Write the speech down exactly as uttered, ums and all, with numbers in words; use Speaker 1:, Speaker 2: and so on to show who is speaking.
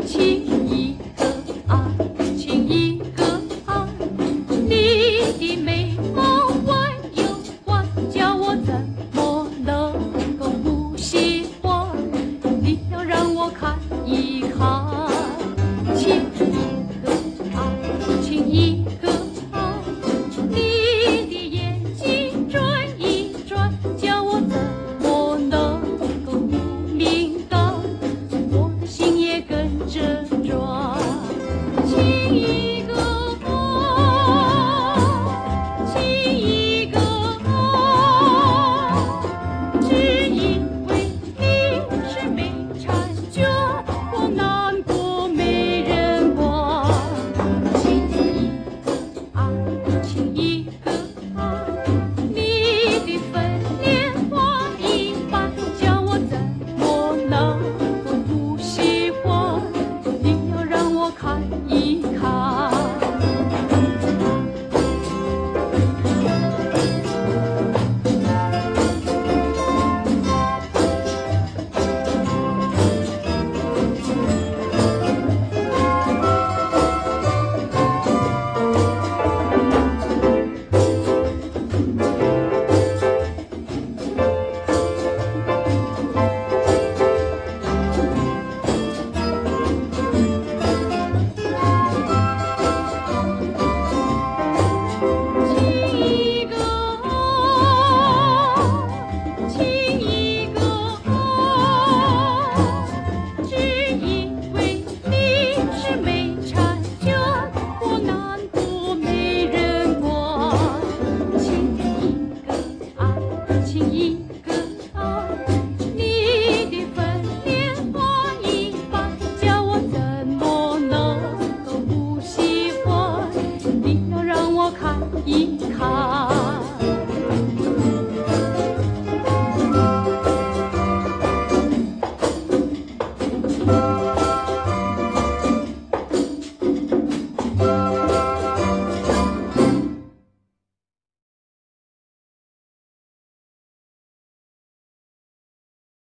Speaker 1: 亲一个啊，亲一个啊，你的美貌弯又弯，叫我怎么能够不喜欢？你要让我看一看，亲一个啊，亲一个啊，你的眼睛转一转，叫我怎么能够不敏感？我的心也跟着转，亲一个啊，亲一个啊，只因为你是没婵娟，我难过没人管。亲一个啊，亲一个啊，你的粉脸花一般，叫我怎么能够不喜欢？你要让我看一看。亲一个啊，亲一个啊，只因为你是没婵娟，我难过没人管。亲一个啊，亲一个啊，你的粉脸花一般，叫我怎么能够不喜欢？你要让我看一看。